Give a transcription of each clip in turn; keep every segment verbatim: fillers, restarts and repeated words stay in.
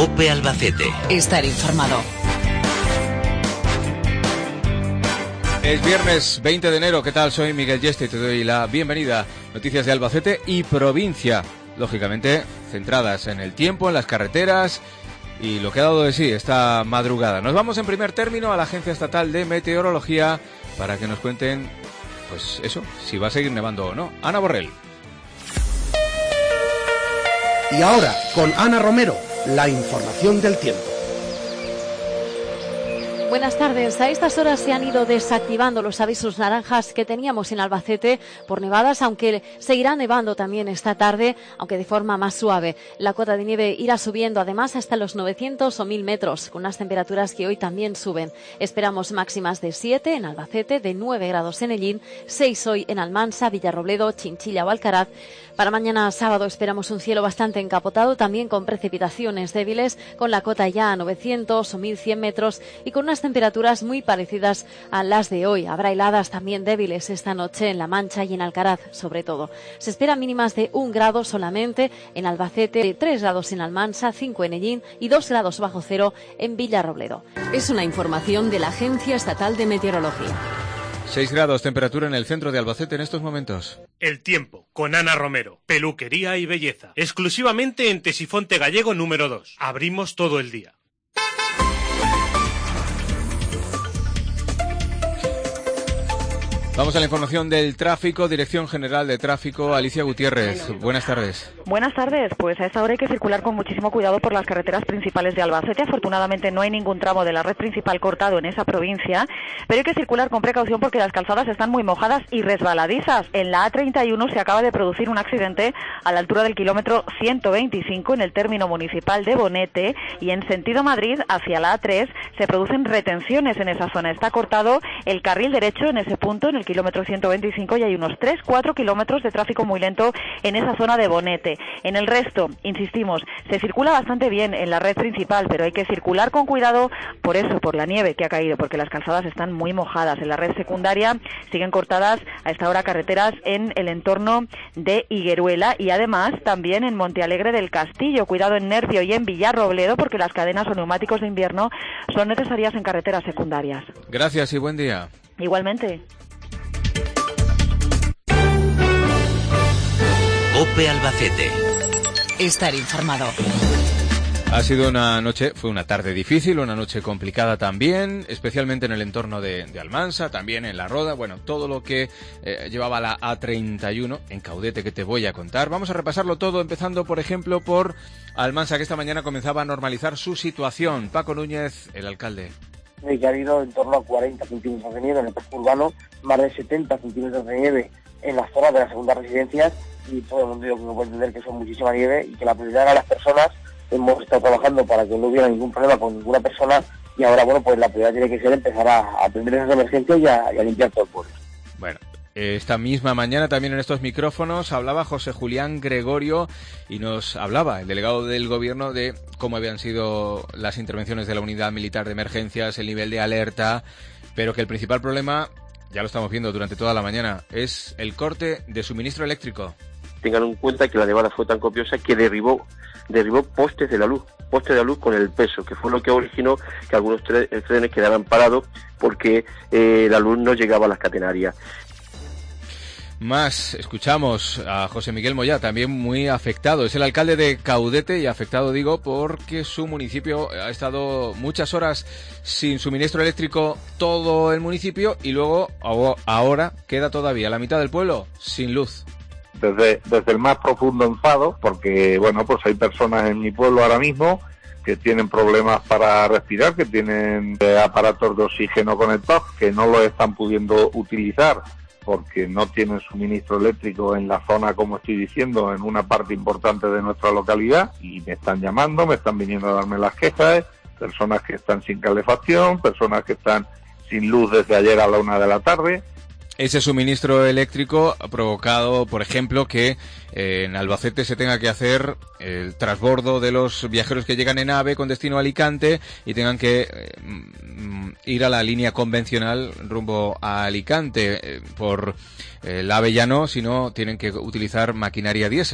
OPE Albacete. Estar informado. Es viernes veinte de enero, ¿qué tal? Soy Miguel Yeste y te doy la bienvenida. Noticias de Albacete y provincia, lógicamente centradas en el tiempo, en las carreteras y lo que ha dado de sí esta madrugada. Nos vamos en primer término a la Agencia Estatal de Meteorología para que nos cuenten, pues eso, si va a seguir nevando o no. Ana Borrell. Y ahora, con Ana Romero, la información del tiempo. Buenas tardes. A estas horas se han ido desactivando los avisos naranjas que teníamos en Albacete por nevadas, aunque seguirá nevando también esta tarde, aunque de forma más suave. La cota de nieve irá subiendo además hasta los novecientos o mil metros, con unas temperaturas que hoy también suben. Esperamos máximas de siete en Albacete, de nueve grados en Ellín, seis hoy en Almansa, Villarrobledo, Chinchilla o Alcaraz. Para mañana sábado esperamos un cielo bastante encapotado, también con precipitaciones débiles, con la cota ya a novecientos o mil cien metros y con unas temperaturas muy parecidas a las de hoy. Habrá heladas también débiles esta noche en La Mancha y en Alcaraz, sobre todo. Se esperan mínimas de un grado solamente en Albacete, tres grados en Almansa, cinco en Ellín y dos grados bajo cero en Villarrobledo. Es una información de la Agencia Estatal de Meteorología. seis grados, temperatura en el centro de Albacete en estos momentos. El tiempo, con Ana Romero. Peluquería y belleza. Exclusivamente en Tesifonte Gallego número dos. Abrimos todo el día. Vamos a la información del tráfico. Dirección General de Tráfico, Alicia Gutiérrez. Buenas tardes. Buenas tardes. Pues a esta hora hay que circular con muchísimo cuidado por las carreteras principales de Albacete. Afortunadamente no hay ningún tramo de la red principal cortado en esa provincia, pero hay que circular con precaución porque las calzadas están muy mojadas y resbaladizas. En la A treinta y uno se acaba de producir un accidente a la altura del kilómetro ciento veinticinco en el término municipal de Bonete, y en sentido Madrid hacia la A tres se producen retenciones en esa zona. Está cortado el carril derecho en ese punto, en el kilómetro ciento veinticinco, y hay unos tres cuatro kilómetros de tráfico muy lento en esa zona de Bonete. En el resto, insistimos, se circula bastante bien en la red principal, pero hay que circular con cuidado por eso, por la nieve que ha caído, porque las calzadas están muy mojadas. En la red secundaria siguen cortadas a esta hora carreteras en el entorno de Higueruela y además también en Montealegre del Castillo. Cuidado en Nervio y en Villarrobledo, porque las cadenas o neumáticos de invierno son necesarias en carreteras secundarias. Gracias y buen día. Igualmente. OPE Albacete. Estar informado. Ha sido una noche, fue una tarde difícil, una noche complicada también, especialmente en el entorno de, de Almansa, también en La Roda, bueno, todo lo que eh, llevaba la A treinta y uno en Caudete que te voy a contar. Vamos a repasarlo todo, empezando por ejemplo por Almansa, que esta mañana comenzaba a normalizar su situación. Paco Núñez, el alcalde. Que ha habido en torno a cuarenta centímetros de nieve en el casco urbano, más de setenta centímetros de nieve en las zonas de las segundas residencias, y todo el mundo digo, que puede entender que son muchísima nieve y que la prioridad era las personas. Hemos estado trabajando para que no hubiera ningún problema con ninguna persona, y ahora, bueno, pues la prioridad tiene que ser empezar a atender esas emergencias y a, y a limpiar todo el pueblo. Bueno, esta misma mañana también en estos micrófonos hablaba José Julián Gregorio y nos hablaba el delegado del gobierno de cómo habían sido las intervenciones de la Unidad Militar de Emergencias, el nivel de alerta, pero que el principal problema, ya lo estamos viendo durante toda la mañana, es el corte de suministro eléctrico. Tengan en cuenta que la nevada fue tan copiosa que derribó derribó postes de la luz, postes de la luz con el peso, que fue lo que originó que algunos tre- trenes quedaran parados porque eh, la luz no llegaba a las catenarias. Más, escuchamos a José Miguel Moyá, también muy afectado. Es el alcalde de Caudete, y afectado digo porque su municipio ha estado muchas horas sin suministro eléctrico, todo el municipio, y luego ahora queda todavía la mitad del pueblo sin luz. Desde, desde el más profundo enfado, porque bueno, pues hay personas en mi pueblo ahora mismo que tienen problemas para respirar, que tienen eh, aparatos de oxígeno conectados, que no los están pudiendo utilizar porque no tienen suministro eléctrico en la zona, como estoy diciendo, en una parte importante de nuestra localidad, y me están llamando, me están viniendo a darme las quejas, personas que están sin calefacción, personas que están sin luz desde ayer a la una de la tarde. Ese suministro eléctrico ha provocado, por ejemplo, que eh, en Albacete se tenga que hacer el transbordo de los viajeros que llegan en AVE con destino a Alicante y tengan que eh, ir a la línea convencional rumbo a Alicante. Eh, por el AVE ya no, sino tienen que utilizar maquinaria diésel.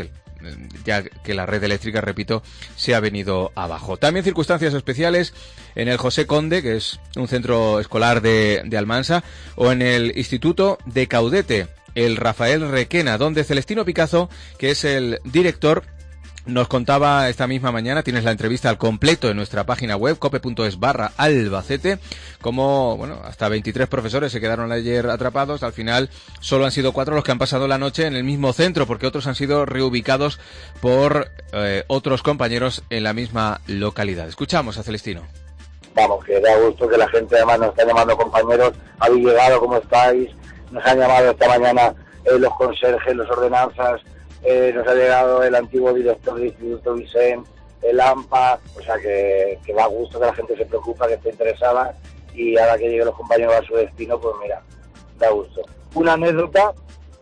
ya que la red eléctrica, repito, se ha venido abajo. También circunstancias especiales en el José Conde, que es un centro escolar de, de Almansa, o en el Instituto de Caudete, el Rafael Requena, donde Celestino Picazo, que es el director, nos contaba esta misma mañana, tienes la entrevista al completo en nuestra página web, cope.es barra Albacete, como, bueno, hasta veintitrés profesores se quedaron ayer atrapados. Al final solo han sido cuatro los que han pasado la noche en el mismo centro, porque otros han sido reubicados por eh, otros compañeros en la misma localidad. Escuchamos a Celestino. Vamos, que da gusto que la gente además nos está llamando compañeros, habéis llegado, ¿cómo estáis? Nos han llamado esta mañana eh, los conserjes, los ordenanzas. Eh, nos ha llegado el antiguo director del Instituto Vicent, el AMPA, o sea que, que da gusto que la gente se preocupa, que esté interesada, y ahora que lleguen los compañeros a su destino, pues mira, da gusto. Una anécdota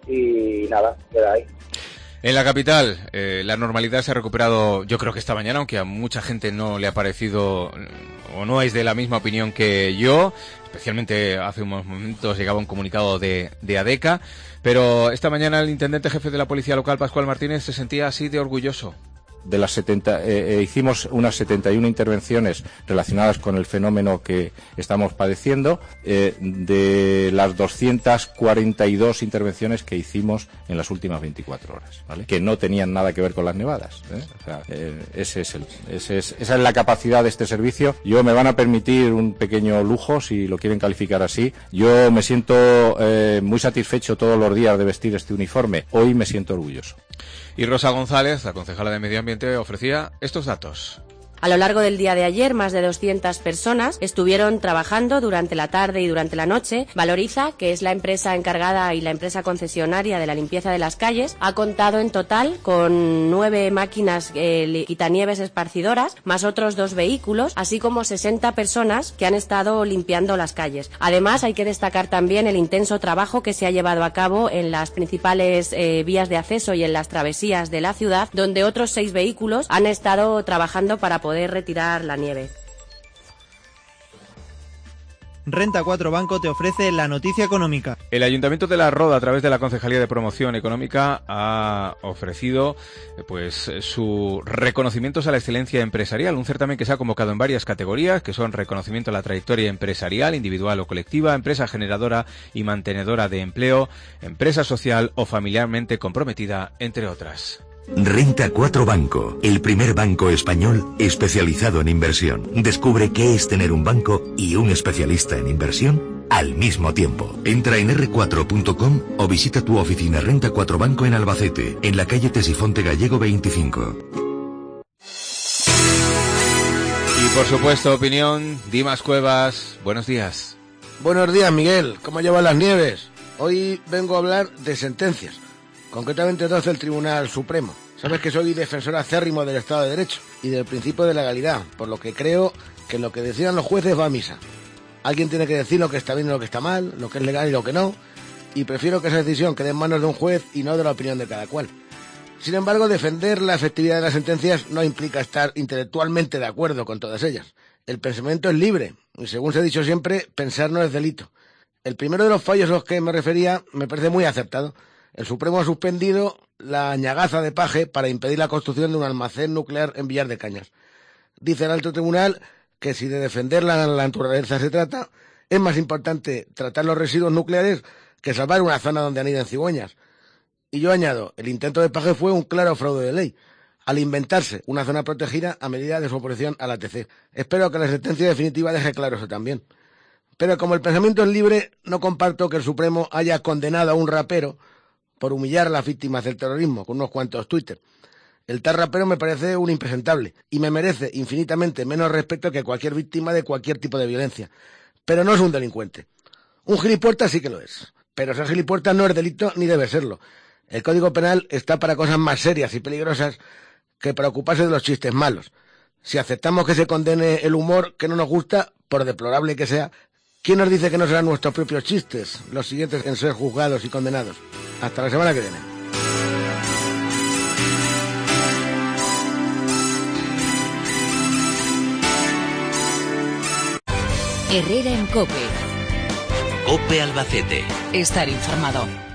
y nada, queda ahí. En la capital, eh, la normalidad se ha recuperado, yo creo que esta mañana, aunque a mucha gente no le ha parecido o no es de la misma opinión que yo, especialmente hace unos momentos llegaba un comunicado de, de ADECA, pero esta mañana el intendente jefe de la Policía Local, Pascual Martínez, se sentía así de orgulloso. De las setenta, eh, eh, hicimos unas setenta y una intervenciones relacionadas con el fenómeno que estamos padeciendo, eh, de las doscientas cuarenta y dos intervenciones que hicimos en las últimas veinticuatro horas, ¿vale? Que no tenían nada que ver con las nevadas, ¿eh? O sea, eh, ese es el, ese es, esa es la capacidad de este servicio. Yo me van a permitir un pequeño lujo, si lo quieren calificar así. Yo me siento eh, muy satisfecho todos los días de vestir este uniforme. Hoy me siento orgulloso. Y Rosa González, la concejala de Medio Ambiente, ofrecía estos datos. A lo largo del día de ayer, más de doscientas personas estuvieron trabajando durante la tarde y durante la noche. Valoriza, que es la empresa encargada y la empresa concesionaria de la limpieza de las calles, ha contado en total con nueve máquinas eh, quitanieves esparcidoras, más otros dos vehículos, así como sesenta personas que han estado limpiando las calles. Además, hay que destacar también el intenso trabajo que se ha llevado a cabo en las principales eh, vías de acceso y en las travesías de la ciudad, donde otros seis vehículos han estado trabajando para poder poder retirar la nieve. Renta cuatro Banco te ofrece la noticia económica. El Ayuntamiento de La Roda, a través de la Concejalía de Promoción Económica, ha ofrecido pues su reconocimientos a la excelencia empresarial, un certamen que se ha convocado en varias categorías, que son reconocimiento a la trayectoria empresarial, individual o colectiva, empresa generadora y mantenedora de empleo, empresa social o familiarmente comprometida, entre otras. Renta cuatro Banco, el primer banco español especializado en inversión. Descubre qué es tener un banco y un especialista en inversión al mismo tiempo. Entra en erre cuatro punto com o visita tu oficina Renta cuatro Banco en Albacete, en la calle Tesifonte Gallego veinticinco. Y por supuesto, opinión, Dimas Cuevas, buenos días. Buenos días, Miguel, ¿cómo llevan las nieves? Hoy vengo a hablar de sentencias. Concretamente dos del Tribunal Supremo. Sabes que soy defensor acérrimo del Estado de Derecho y del principio de legalidad, por lo que creo que lo que decidan los jueces va a misa. Alguien tiene que decir lo que está bien y lo que está mal, lo que es legal y lo que no, y prefiero que esa decisión quede en manos de un juez y no de la opinión de cada cual. Sin embargo, defender la efectividad de las sentencias no implica estar intelectualmente de acuerdo con todas ellas. El pensamiento es libre, y según se ha dicho siempre, pensar no es delito. El primero de los fallos a los que me refería me parece muy acertado. El Supremo ha suspendido la añagaza de Paje para impedir la construcción de un almacén nuclear en Villar de Cañas. Dice el alto tribunal que si de defender la naturaleza se trata, es más importante tratar los residuos nucleares que salvar una zona donde anidan cigüeñas. Y yo añado, el intento de Paje fue un claro fraude de ley, al inventarse una zona protegida a medida de su oposición a la T C. Espero que la sentencia definitiva deje claro eso también. Pero como el pensamiento es libre, no comparto que el Supremo haya condenado a un rapero por humillar a las víctimas del terrorismo con unos cuantos Twitter. El tal rapero me parece un impresentable y me merece infinitamente menos respeto que cualquier víctima de cualquier tipo de violencia. Pero no es un delincuente. Un gilipuertas sí que lo es. Pero ser gilipuertas no es delito ni debe serlo. El Código Penal está para cosas más serias y peligrosas que para ocuparse de los chistes malos. Si aceptamos que se condene el humor que no nos gusta, por deplorable que sea, ¿quién nos dice que no serán nuestros propios chistes los siguientes en ser juzgados y condenados? Hasta la semana que viene. Herrera en COPE. COPE Albacete. Estar informado.